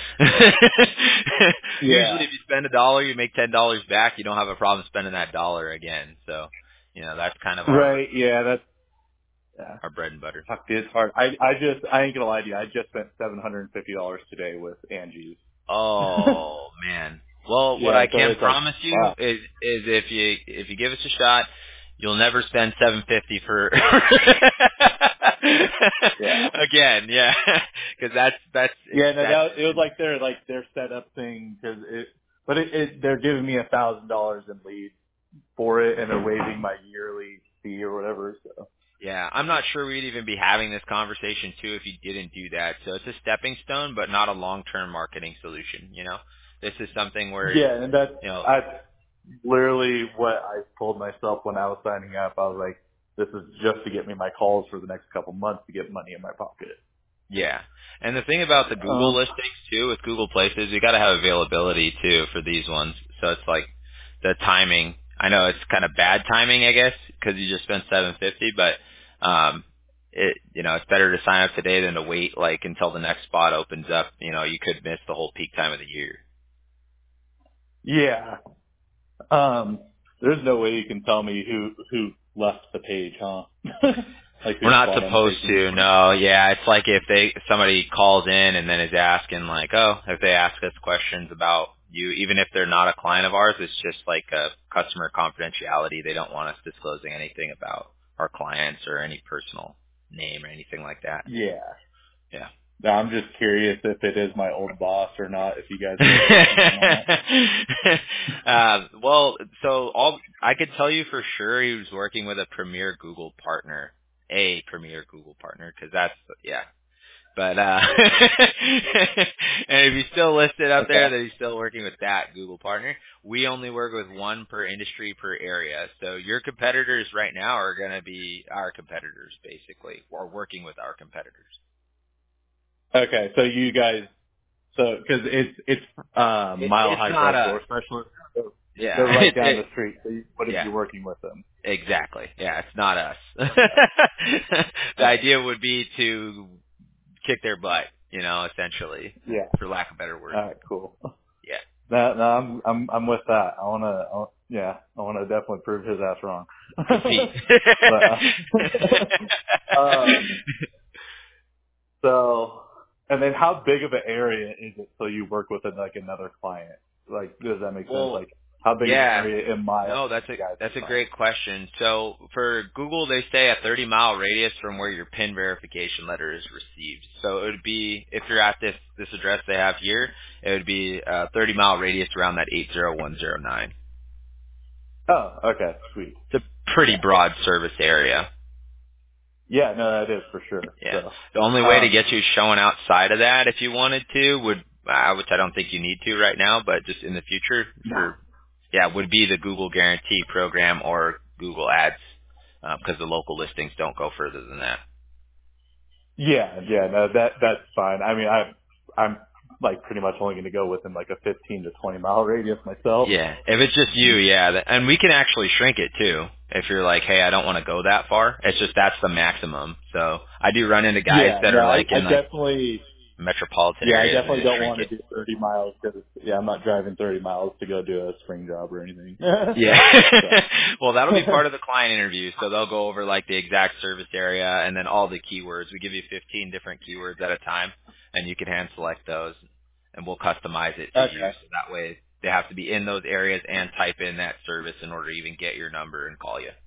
usually yeah, if you spend $1, you make $10 back. You don't have a problem spending that dollar again. So, that's kind of right, yeah, that's yeah. our bread and butter. Fuck, it's hard. I ain't gonna lie to you. I just spent $750 today with Angie's. Oh man. Well, what Yeah, I so can it's like promise you fuck. is if you give us a shot, you'll never spend 750 for Yeah. again. Yeah, because Yeah, no, that's it was like their setup thing because they're giving me $1,000 in lead for it and they're waiving my yearly fee or whatever. So yeah. I'm not sure we'd even be having this conversation too if you didn't do that. So it's a stepping stone, but not a long-term marketing solution. This is something where yeah, and you know that's literally what I told myself when I was signing up. I was like, this is just to get me my calls for the next couple months to get money in my pocket. Yeah. And the thing about the Google Um, listings too, with Google Places, you got to have availability too for these ones. So it's like the timing. I know it's kind of bad timing, I guess, because you just spent 750, but it's better to sign up today than to wait like until the next spot opens up. You could miss the whole peak time of the year. yeah. There's no way you can tell me who left the page, huh? Like We're whose not spot I'm supposed taking. to. No, yeah, it's like if somebody calls in and then is asking like, oh, if they ask us questions about you, even if they're not a client of ours, it's just like a customer confidentiality. They don't want us disclosing anything about our clients or any personal name or anything like that. Yeah. Yeah. No, I'm just curious if it is my old boss or not. If you guys are able to see on that. Well, so I could tell you for sure he was working with a premier Google partner, because that's yeah. But and if he's still listed up there Okay. that he's still working with that Google partner, we only work with one per industry per area. So your competitors right now are going to be our competitors basically, or working with our competitors. Okay. So you guys, because it's Mile It's High not Garage a Door Specialist. They're yeah. right down the street, so you wouldn't be Yeah. working with them. Exactly. Yeah, it's not us. The Okay. idea would be to kick their butt, essentially, Yeah. for lack of better words. All right. Cool. Yeah. No, I'm with that. I wanna definitely prove his ass wrong. Compete. But um, so, and then how big of an area is it so you work with like another client? Like, does that make sense? Well, Like, how big of an yeah. area in miles No, that's you a guys that's a are great question. So for Google, they say a 30-mile radius from where your PIN verification letter is received. So it would be, if you're at this address they have here, it would be a 30-mile radius around that 80109. Oh, okay, sweet. It's a pretty Yeah. broad service area. Yeah, no, that is for sure. Yeah. So, The only way to um, get you showing outside of that, if you wanted to, which I don't think you need to right now, but just in the future, no. would be the Google Guarantee program or Google Ads, because the local listings don't go further than that. Yeah, no, that's fine. I mean, I'm like pretty much only going to go within like a 15 to 20 mile radius myself. Yeah. If it's just you, yeah, and we can actually shrink it too. If you're like, hey, I don't want to go that far, it's just that's the maximum. So I do run into guys Yeah, that no, are like I in like definitely, metropolitan yeah, I areas and definitely just don't shrink want it. to do 30 miles because, yeah, I'm not driving 30 miles to go do a spring job or anything. So, Yeah. Well, that'll be part of the client interview. So they'll go over like the exact service area and then all the keywords. We give you 15 different keywords at a time, and you can hand select those, and we'll customize it to you. okay. So that way they have to be in those areas and type in that service in order to even get your number and call you.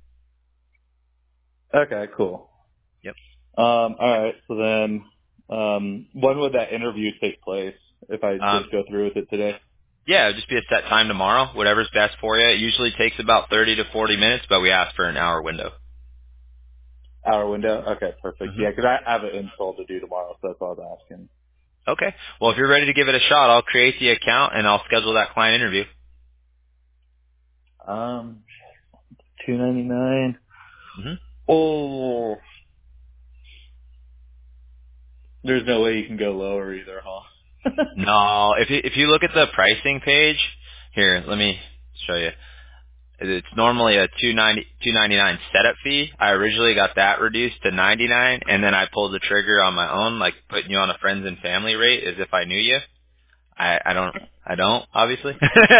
Okay, cool. Yep. All right. So then, when would that interview take place if I Um, just go through with it today? yeah, it'll just be a set time tomorrow, whatever's best for you. It usually takes about 30 to 40 minutes, but we ask for an hour window. Hour window? Okay, perfect. hmm Yeah, 'cause I have an install to do tomorrow, so that's all I was asking. Okay. Well, if you're ready to give it a shot, I'll create the account and I'll schedule that client interview. 299. hmm Oh, there's no way you can go lower either, huh? No, if you look at the pricing page, here, let me show you. It's normally a 299 setup fee. I originally got that reduced to 99, and then I pulled the trigger on my own, like putting you on a friends and family rate as if I knew you. I don't obviously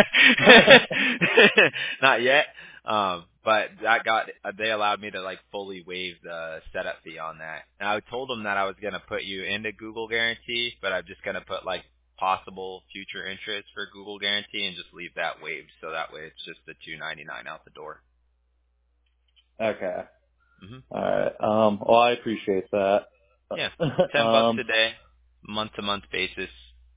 not yet. But that got they allowed me to like fully waive the setup fee on that. And I told them that I was gonna put you into Google Guarantee, but I'm just gonna put like possible future interest for Google Guarantee and just leave that waived, so that way it's just the $299 out the door. Okay. hmm All right. Well, I appreciate that. Yeah, $10 a day, month to month basis.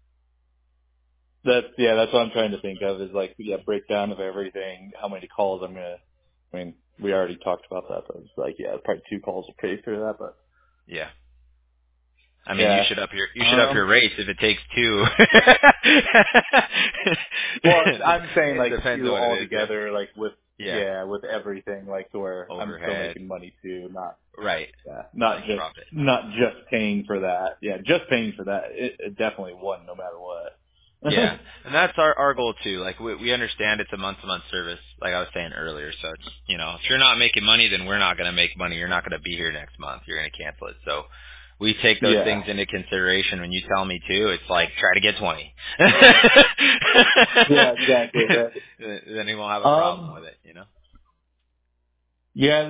That's what I'm trying to think of is like, yeah, breakdown of everything, how many calls I mean, we already talked about that, but it's like, yeah, probably 2 calls will pay through that, but Yeah. I mean, you yeah. should up your rates if it takes two. Well, I'm saying It like depends on 2 what it all is, yeah. together, like with Yeah. with everything, like to where I'm still Overhead. making money too, not Right. not Like just profit. not just paying for that. Yeah, just paying for that. It definitely won no matter what. Yeah, and that's our goal too. Like we understand it's a month-to-month service, like I was saying earlier. So it's if you're not making money, then we're not going to make money. You're not going to be here next month. You're going to cancel it. So we take those Yeah. things into consideration. When you tell me to, it's like try to get 20. Yeah, exactly. Right. Then he won't have a problem with it. Yeah,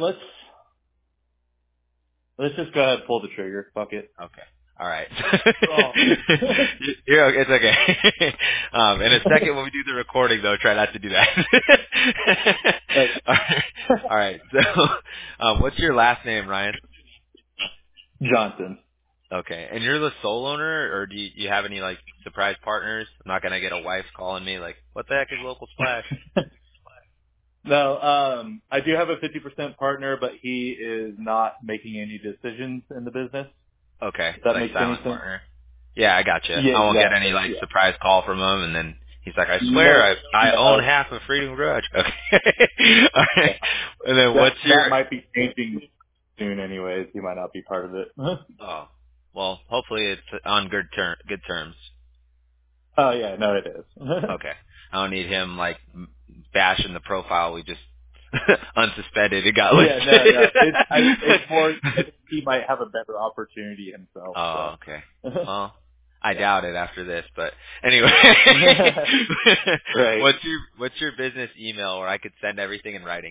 let's just go ahead and pull the trigger. Fuck it. Okay. All right. Oh. It's okay. In a second when we do the recording, though, try not to do that. Okay. All right. All right. So, what's your last name, Ryan? Johnson. Okay. And you're the sole owner, or do you have any like surprise partners? I'm not gonna get a wife calling me like, "What the heck is Local Splash?" No, I do have a 50% partner, but he is not making any decisions in the business. Okay. If that Like makes any silent sense. partner. Yeah, I gotcha. Yeah, I won't get any exactly. like Yeah. surprise call from him, and then he's like, "I swear, Nope. I own No. half of Freedom Garage." Okay. All Yeah. right. And then what's That your? might be changing soon anyways. He might not be part of it. Oh, well, hopefully it's on good terms. Oh yeah, no it is. Okay. I don't need him like bashing the profile we just unsuspended. It got Yeah, no. listed. It's more, I think he might have a better opportunity himself, so. Oh, okay. Well, I doubt it after this, but anyway. Yeah. Right. What's your business email where I could send everything in writing?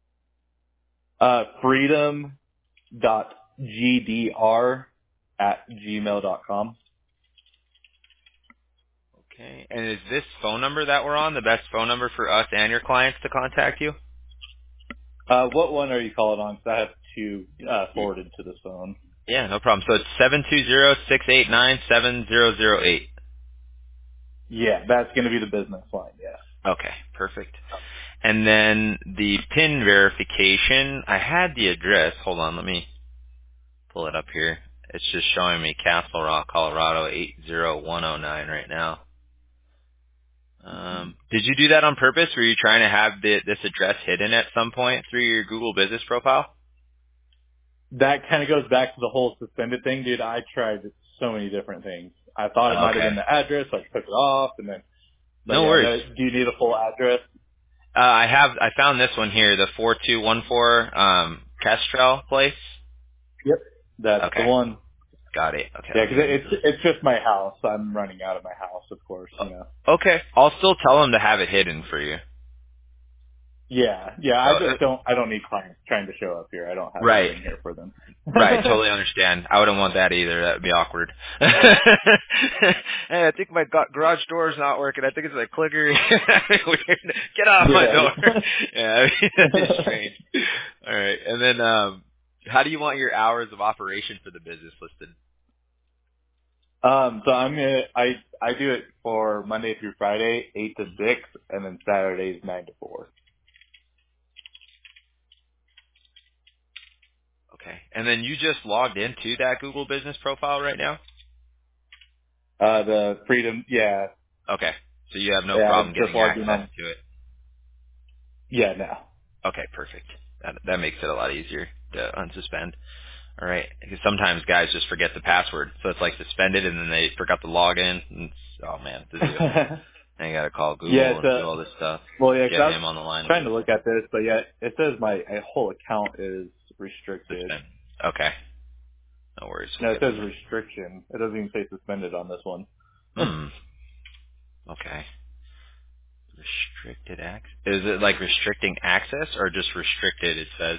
Freedom.gdr@gmail.com. Okay. And is this phone number that we're on the best phone number for us and your clients to contact you? What one are you calling on? 'Cause I have two, forwarded to this phone. Yeah, no problem. So it's 720-689-7008. Yeah, that's gonna be the business line, yeah. Okay, perfect. And then the PIN verification, I had the address. Hold on, let me pull it up here. It's just showing me Castle Rock, Colorado 80109 right now. Did you do that on purpose? Were you trying to have this address hidden at some point through your Google business profile? That kind of goes back to the whole suspended thing, dude. I tried so many different things. I thought it might have Okay. been the address, so I took it off, and then, but No yeah, worries. no, do you need a full address? I found this one here, the 4214 Kestrel place. Yep. That's the Okay. one. Got it. Okay, Yeah, let 'cause me it's just my house. I'm running out of my house, of course, you know. Okay. I'll still tell them to have it hidden for you. Yeah, So I don't need clients trying to show up here. I don't have right. anything here for them. Right, totally understand. I wouldn't want that either. That would be awkward. Hey, I think my garage door's not working. I think it's a clicker. Weird. Get off my Yeah. door. Yeah, I mean, that's strange. All right, and then how do you want your hours of operation for the business listed? So I do it for Monday through Friday, 8 to 6, and then Saturdays, 9 to 4. Okay, and then you just logged into that Google business profile right now? The Freedom, yeah, Okay, so you have no I problem just getting logged in access on, to it. yeah, now. Okay, perfect. That makes it a lot easier to unsuspend. All right, because sometimes guys just forget the password, so it's like suspended, and then they forgot to log in. And oh man, it's a deal. And you got to call Yeah, Google and do all this stuff. well, yeah, 'cause Get I was him on the line. trying to look at this, but yeah, it says my whole account is restricted. Suspend. Okay, no worries. We'll No, it get says this. restriction. It doesn't even say suspended on this one. Hmm. Okay. Restricted access. Is it like restricting access or just restricted? It says.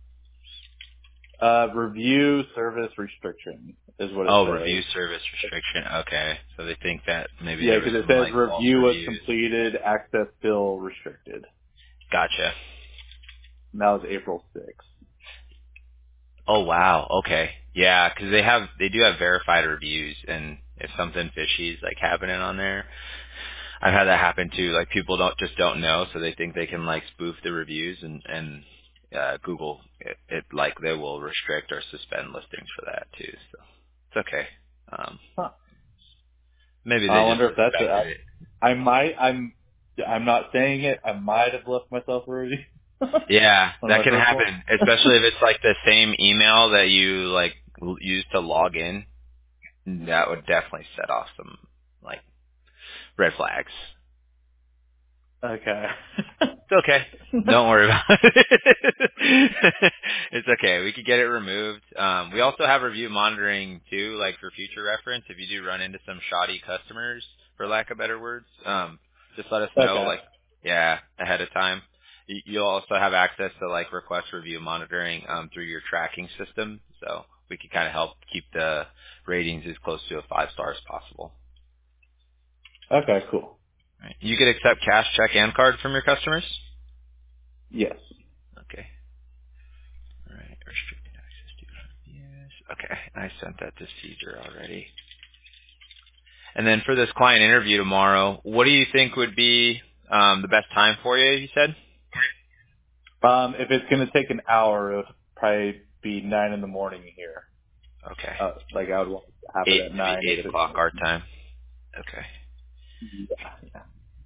Review service restriction is what it Oh, says. review service restriction. Okay, so they think that maybe Yeah, there was because it some says like false review was reviews. completed, access still restricted. Gotcha. And that was April 6th. Oh wow. Okay. Yeah, because they do have verified reviews, and if something fishy is like happening on there, I've had that happen too. Like people don't know, so they think they can like spoof the reviews, and Google it like they will restrict or suspend listings for that too. So it's okay. Um, Huh. maybe I they just wonder if that's suspended it. it. I'm not saying it. I might have left myself a review. Yeah, on that my can first one. happen, especially if it's like the same email that you like use to log in. That would definitely set off some like red flags. Okay. It's okay. Don't worry about it. It's okay. We could get it removed. We also have review monitoring too, like for future reference. If you do run into some shoddy customers, for lack of better words, just let us know, Okay. like, yeah, ahead of time. You'll also have access to like request review monitoring through your tracking system, so we can kind of help keep the ratings as close to a 5 star as possible. Okay, cool. Right. You could accept cash, check, and card from your customers. Yes. Okay. All right. Restricted access to reviews. Okay. I sent that to Caesar already. And then for this client interview tomorrow, what do you think would be the best time for you? You said. If it's gonna take an hour, it'll probably be 9 in the morning here. Okay. Like I would want to have it Eight at maybe 9 if 8 o'clock it's. our time. Okay. Yeah. Yeah.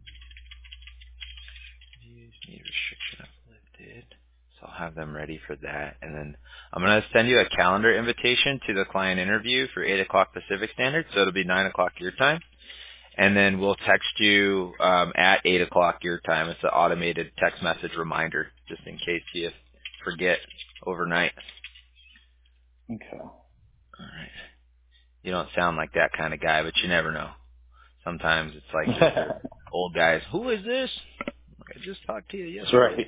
Reviews need restriction uplifted. So I'll have them ready for that. And then I'm going to send you a calendar invitation to the client interview for 8 o'clock Pacific Standard. So it'll be 9 o'clock your time. And then we'll text you at 8 o'clock your time. It's an automated text message reminder just in case you forget overnight. Okay. All right. You don't sound like that kind of guy, but you never know. Sometimes it's like you'll hear old guys, who is this? Like, I just talked to you That's right. yesterday.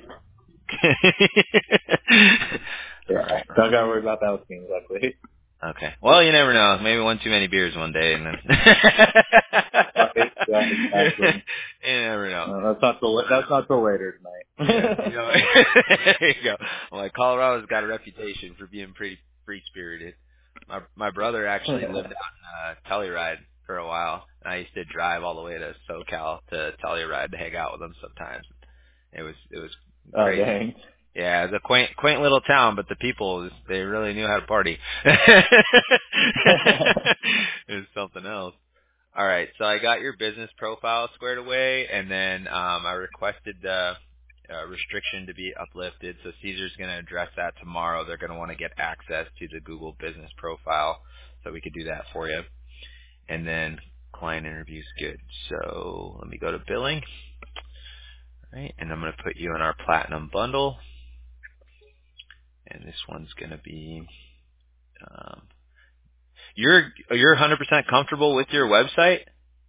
Yeah. Don't gotta worry about that with me, luckily. Okay. Well, you never know. Maybe one too many beers one day, and then Right. Yeah, exactly. you never know. That's not till later Yeah, tonight. you know. There you go. Well, like Colorado's got a reputation for being pretty free spirited. My brother actually lived out in Telluride for a while, and I used to drive all the way to SoCal to Telluride to hang out with him sometimes. It was Oh crazy. dang. Yeah, it's a quaint little town, but the people, they really knew how to party. It was something else. All right, so I got your business profile squared away, and then I requested the restriction to be uplifted. So Caesar's going to address that tomorrow. They're going to want to get access to the Google business profile, so we could do that for you. And then client interview's good. So let me go to billing. All right, and I'm going to put you in our platinum bundle, and this one's going to be. Um, you're 100% comfortable with your website?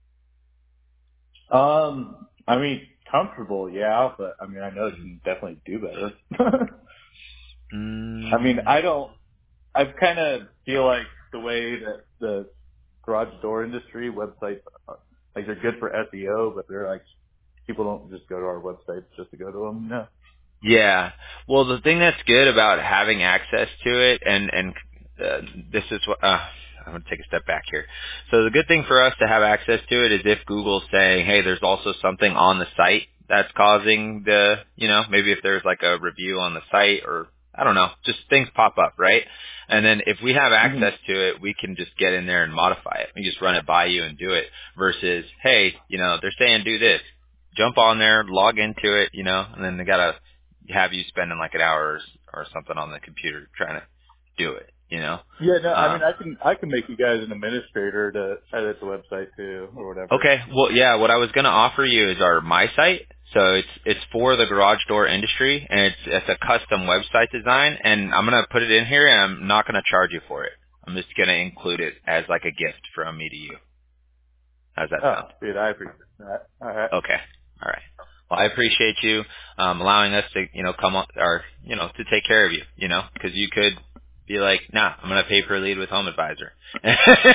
I mean, comfortable, yeah, but I mean, I know you can definitely do better. I mean, Mm, I kind of feel like the way that the garage door industry websites, like they're good for SEO, but they're like, people don't just go to our websites just to go to them. No. yeah. Well, the thing that's good about having access to it, and this is what I'm going to take a step back here. So the good thing for us to have access to it is if Google's saying, hey, there's also something on the site that's causing maybe if there's like a review on the site or I don't know, just things pop up, right? And then if we have hmm access to it, we can just get in there and modify it. We just run it by you and do it versus, hey, they're saying do this. Jump on there, log into it, and then they gotta have you spending like an hour or something on the computer trying to do it. Yeah, no, I mean, Um, I can make you guys an administrator to edit the website too, or whatever. okay, well, yeah, what I was going to offer you is our My Site. So it's for the garage door industry, and it's a custom website design, and I'm going to put it in here, and I'm not going to charge you for it. I'm just going to include it as like a gift from me to you. How's that Oh, sound? dude, I appreciate that. All right. Okay. All right. Well, I appreciate you allowing us to, come on, or to take care of you, because you could be like, nah, I'm gonna pay per lead with Home Advisor. So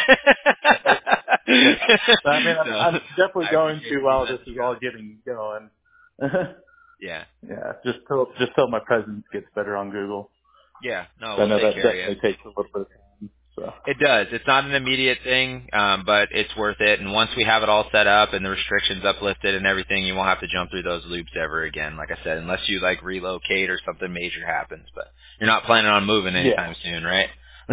I mean, I'm definitely I going appreciate to you while letting this me is know. all getting going. Yeah. Yeah, just till my presence gets better on Google. Yeah. No, I we'll know take that care of you. definitely takes a little bit of time. So. It does. It's not an immediate thing, but it's worth it. And once we have it all set up and the restrictions uplifted and everything, you won't have to jump through those loops ever again. Like I said, unless you like relocate or something major happens. But you're not planning on moving Yeah. anytime soon, right?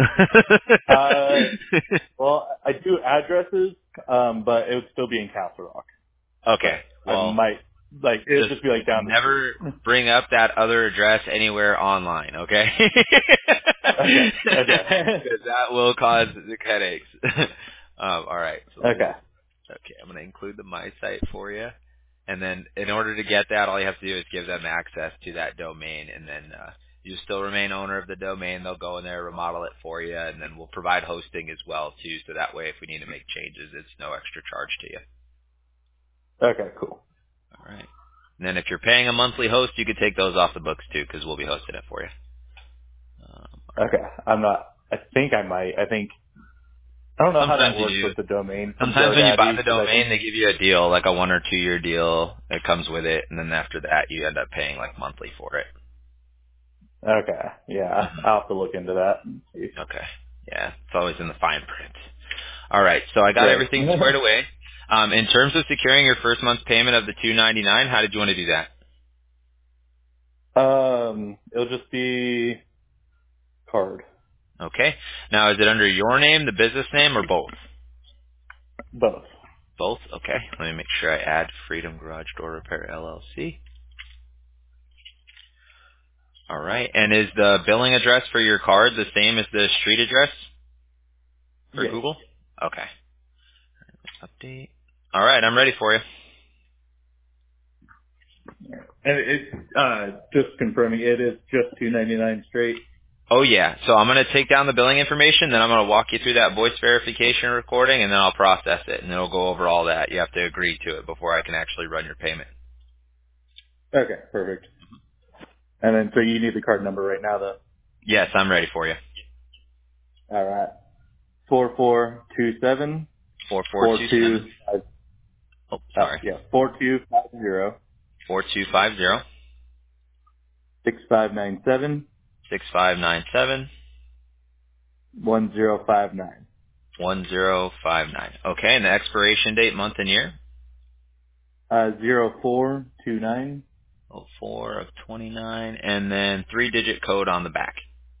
Well, I do addresses, but it would still be in Castle Rock. Okay. But I Well, might. Like it'll Just just be like down the street. never bring up that other address anywhere online, okay? Okay. Okay. Because that will cause the headaches. All right. So let me. Okay. Okay, I'm going to include the My Site for you, and then in order to get that, all you have to do is give them access to that domain, and then you still remain owner of the domain. They'll go in there, remodel it for you, and then we'll provide hosting as well too. So that way, if we need to make changes, it's no extra charge to you. Okay. Cool. All right. And then if you're paying a monthly host, you could take those off the books too, because we'll be hosting it for you. All right. Okay. I'm not. I think I might. I don't know how Sometimes that you works do. with the domain from Sometimes when you buy GoDaddy the because I think. domain, they give you a deal, like a 1 or 2 year deal that comes with it, and then after that, you end up paying like monthly for it. Okay. Yeah. hmm I'll have to look into that. And see. Okay. Yeah, it's always in the fine print. All right, so I got Right. everything squared away. In terms of securing your first month's payment of the $299, how did you want to do that? It'll just be card. Okay. Now, is it under your name, the business name, or both? Both. Both. Okay. Let me make sure I add Freedom Garage Door Repair LLC. All right. And is the billing address for your card the same as the street address for Yes. Google? Okay. Update. All right. I'm ready for you. And it's just confirming it is just $299 straight. Oh yeah. So I'm gonna take down the billing information, then I'm gonna walk you through that voice verification recording, and then I'll process it, and it'll go over all that. You have to agree to it before I can actually run your payment. Okay, perfect. And then so you need the card number right now though. Yes, I'm ready for you. All right. 4427 4427. Oh, sorry. 4250 4250 6597 6597 1059 1059. Okay, and the expiration date, month and year? 0429 04 of 29, and then 3-digit code on the back.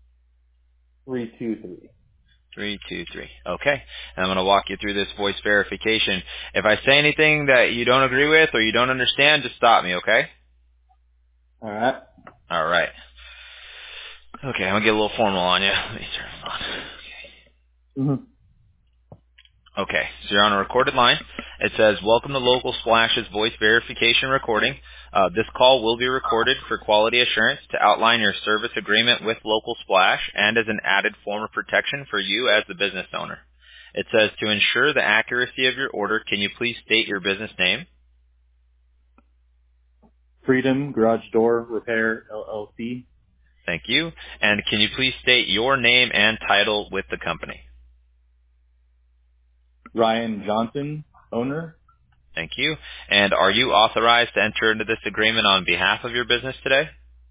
323. 323. Okay. And I'm going to walk you through this voice verification. If I say anything that you don't agree with or you don't understand, just stop me, okay? All right. All right. Okay, I'm going to get a little formal on you. Let me turn this on. Mm-hmm. Okay, so you're on a recorded line. It says, welcome to Local Splash's voice verification recording. This call will be recorded for quality assurance to outline your service agreement with Local Splash and as an added form of protection for you as the business owner. It says, to ensure the accuracy of your order, can you please state your business name? Freedom Garage Door Repair LLC. Thank you. And can you please state your name and title with the company? Ryan Johnson, owner. Thank you. And are you authorized to enter into this agreement on behalf of your business today?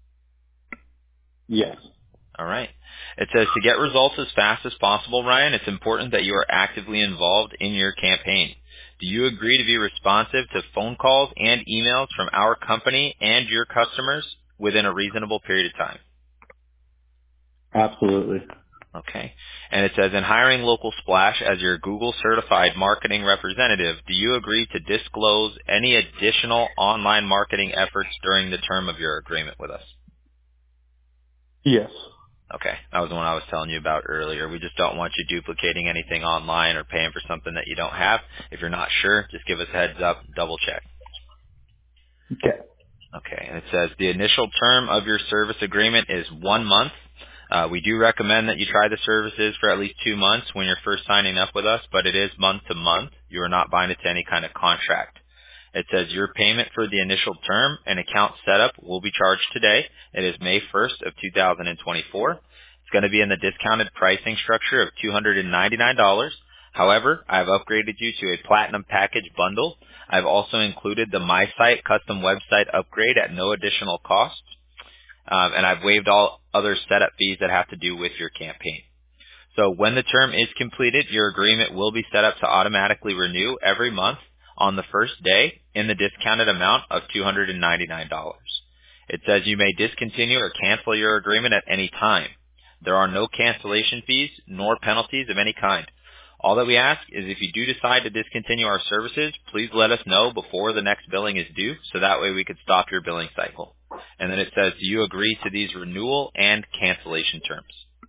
Yes. All right. It says to get results as fast as possible, Ryan, it's important that you are actively involved in your campaign. Do you agree to be responsive to phone calls and emails from our company and your customers within a reasonable period of time? Absolutely. Okay. And it says, in hiring Local Splash as your Google certified marketing representative, do you agree to disclose any additional online marketing efforts during the term of your agreement with us? Yes. Okay. That was the one I was telling you about earlier. We just don't want you duplicating anything online or paying for something that you don't have. If you're not sure, just give us a heads up, double check. Okay. Okay. And it says the initial term of your service agreement is 1 month. We do recommend that you try the services for at least 2 months when you're first signing up with us, but it is month to month. You are not binded to any kind of contract. It says your payment for the initial term and account setup will be charged today. It is May 1st of 2024. It's going to be in the discounted pricing structure of $299. However, I've upgraded you to a platinum package bundle. I've also included the MySite custom website upgrade at no additional cost. And I've waived all other setup fees that have to do with your campaign. So when the term is completed, your agreement will be set up to automatically renew every month on the first day in the discounted amount of $299. It says you may discontinue or cancel your agreement at any time. There are no cancellation fees nor penalties of any kind. All that we ask is if you do decide to discontinue our services, please let us know before the next billing is due, so that way we could stop your billing cycle. And then it says, do you agree to these renewal and cancellation terms?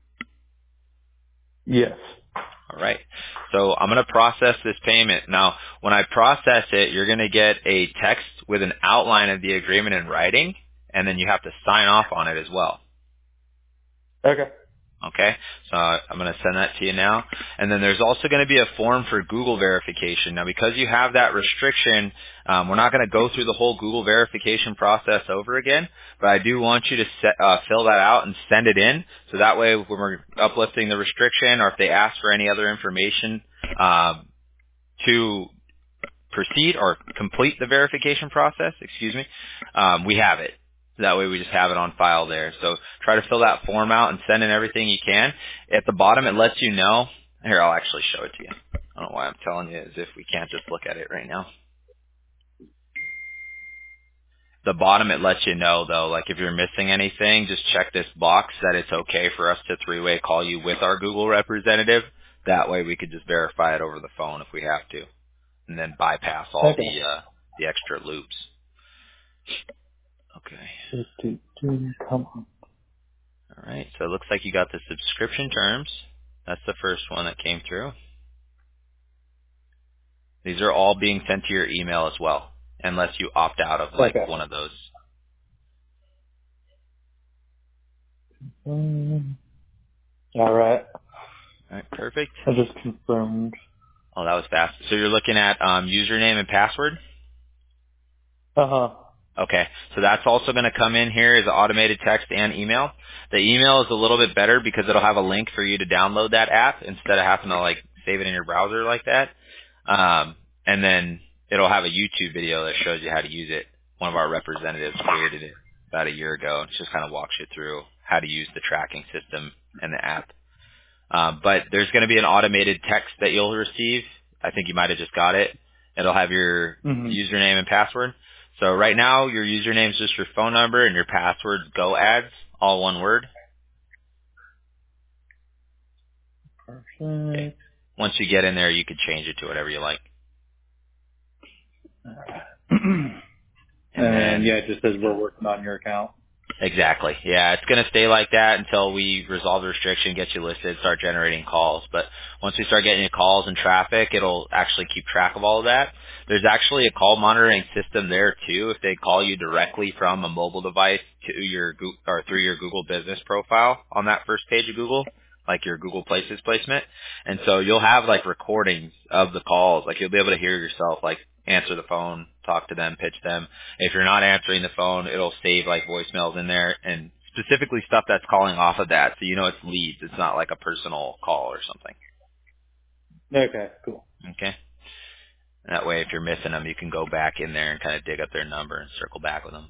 Yes. All right. So I'm going to process this payment. Now, when I process it, you're going to get a text with an outline of the agreement in writing, and then you have to sign off on it as well. Okay. Okay, so I'm going to send that to you now. And then there's also going to be a form for Google verification. Now, because you have that restriction, we're not going to go through the whole Google verification process over again, but I do want you to fill that out and send it in, so that way when we're uplifting the restriction or if they ask for any other information to proceed or complete the verification process, we have it. That way we just have it on file there. So try to fill that form out and send in everything you can. At the bottom it lets you know. Here, I'll actually show it to you. I don't know why I'm telling you as if we can't just look at it right now. The bottom it lets you know though, like if you're missing anything, just check this box that it's okay for us to three-way call you with our Google representative. That way we could just verify it over the phone if we have to, and then bypass all the extra loops. Okay. Come on. All right. So it looks like you got the subscription terms. That's the first one that came through. These are all being sent to your email as well, unless you opt out of like Okay. one of those. All right. All right. Perfect. I just confirmed. Oh, that was fast. So you're looking at username and password? Uh-huh. Okay, so that's also going to come in here as automated text and email. The email is a little bit better because it'll have a link for you to download that app instead of having to like save it in your browser like that. And then it'll have a YouTube video that shows you how to use it. One of our representatives created it about a year ago. It just kind of walks you through how to use the tracking system and the app. But there's going to be an automated text that you'll receive. I think you might have just got it. It'll have your username and password. So right now, your username is just your phone number and your password's GoAds, all one word. Okay. Perfect. Once you get in there, you can change it to whatever you like. And And yeah, it just says we're working on your account. exactly. Yeah, it's going to stay like that until we resolve the restriction, get you listed, start generating calls. But once we start getting you calls and traffic, it'll actually keep track of all of that. There's actually a call monitoring system there too. If they call you directly from a mobile device to your or through your Google Business profile on that first page of Google, like your Google Places placement, and so you'll have like recordings of the calls. Like you'll be able to hear yourself like answer the phone, talk to them, pitch them. If you're not answering the phone, it'll save like voicemails in there and specifically stuff that's calling off of that. So you know it's leads. It's not like a personal call or something. Okay, cool. Okay. That way if you're missing them, you can go back in there and kind of dig up their number and circle back with them.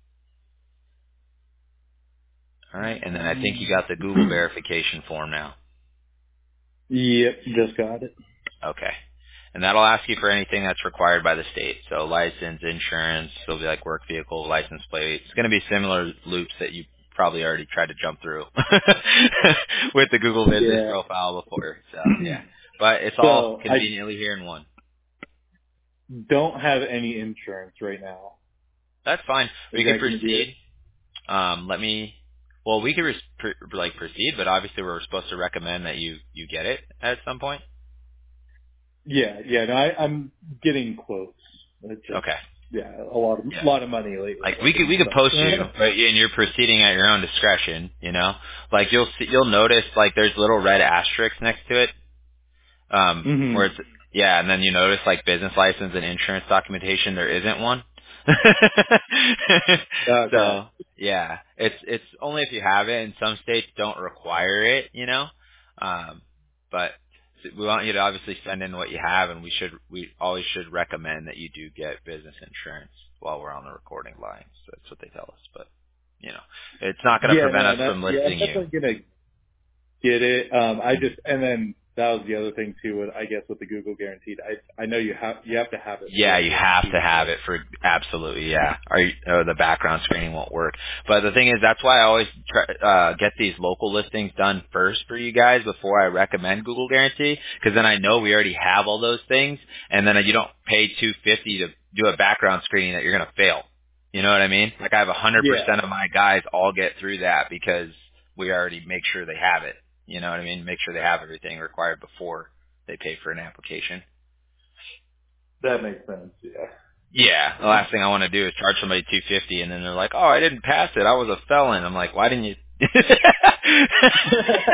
All right. And then I think you got the Google verification form now. Yep, just got it. Okay. And that'll ask you for anything that's required by the state. So license, insurance, it'll be like work vehicle, license plate. It's going to be similar loops that you probably already tried to jump through with the Google Business Yeah. profile before. So yeah, but it's all So I conveniently here in one. don't have any insurance right now. That's fine. Is We could that going to be it? proceed. Well, we could proceed, but obviously we're supposed to recommend that you get it at some point. Yeah. No, I'm getting quotes. It's just, Okay. yeah, a lot of money lately. Like we could post you, but and you're proceeding at your own discretion. You know, like you'll notice like there's little red asterisks next to it, where it's and then you notice like business license and insurance documentation there isn't one. Okay. So yeah, it's only if you have it, and some states don't require it. You know, but we want you to obviously send in what you have, and we always should recommend that you do get business insurance while we're on the recording line. So that's what they tell us. But you know, it's not going to prevent us from I'm listing you. definitely gonna get it. I just and then that was the other thing too. I guess with the Google Guaranteed, I know you have to have it. Yeah, you have to have it for absolutely. Yeah, or the background screening won't work. But the thing is, that's why I always get these local listings done first for you guys before I recommend Google Guarantee, because then I know we already have all those things, and then you don't pay $250 to do a background screening that you're gonna fail. You know what I mean? Like I have 100% of my guys all get through that because we already make sure they have it. You know what I mean? Make sure they have everything required before they pay for an application. That makes sense. Yeah. Yeah, the last thing I want to do is charge somebody $250, and then they're like, "Oh, I didn't pass it. I was a felon." I'm like, "Why didn't you?"